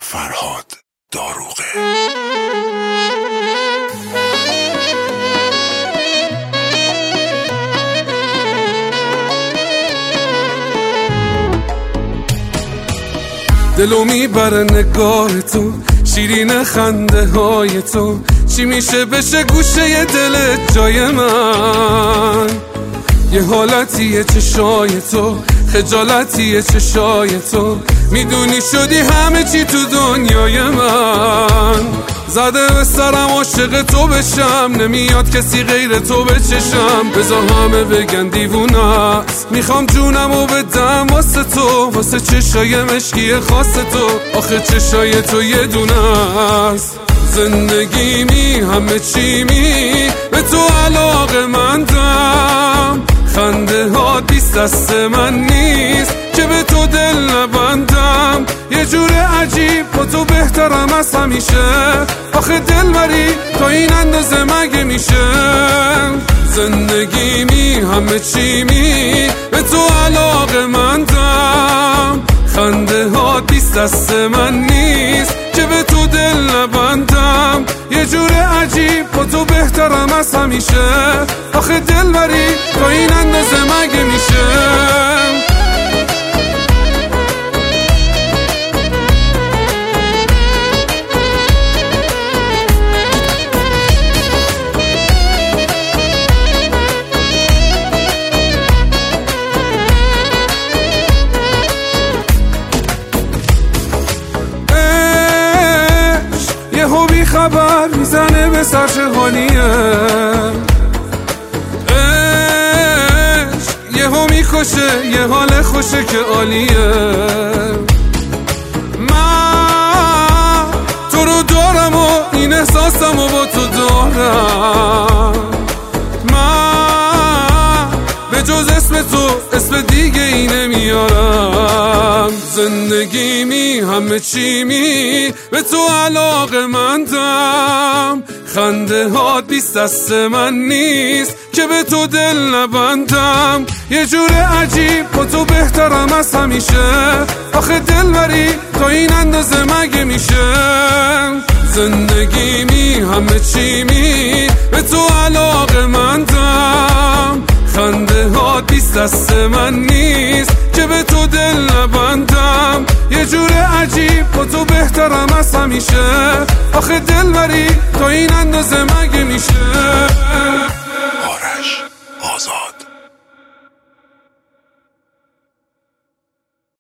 فرهاد داروغه. دلو میبره نگاه تو، شیرین خنده های تو، چی میشه بشه گوشه دلت جای من. یه حالتیه چشای تو، خجالتیه چشای تو، میدونی شدی همه چی تو دنیای من. زده به سرم عاشق تو بشم، نمیاد کسی غیر تو بچشم. بذار همه بگن دیوونه است، میخوام جونمو بدم واسه تو، واسه چشای مشکی خاص تو. آخه چشای تو یه دونه است، زندگیمی همه چیمی به تو علاقه‌مندم. خنده ها دست من نیست که به تو دل نبندم. یه جور عجیب با تو بهترم از همیشه. آخه دلبری تا این اندازه مگه میشه؟ زندگیمی همه چیمی به تو علاقه‌مندم. خنده ها دست من نیست که به تو دل نبندم. یه جور عجیب با تو بهترم از همیشه. آخه دلبری تا این اندازه مگه میشه؟ بی خبر میزنه به سر چه حالیه. یهو میکشه یه حال خوشه که عالیه. من تو رو دارم و این احساسم و با تو دارم. من به جز اسم تو اسم دیگه ای نمیارم. زندگیمی همه چیمی به تو علاقه‌مندم. خنده ها دست من نیست که به تو دل نبندم. یه جور عجیب با تو بهترم از همیشه. آخه دلبری تا این اندازه مگه میشه؟ زندگیمی همه چیمی به تو علاقه‌مندم. خنده ها دست من نیست که به تو دل نبندم. یه جور عجیب با تو بهترم از همیشه. آخه دلبری تا این اندازه مگه میشه؟ آرش آزاد.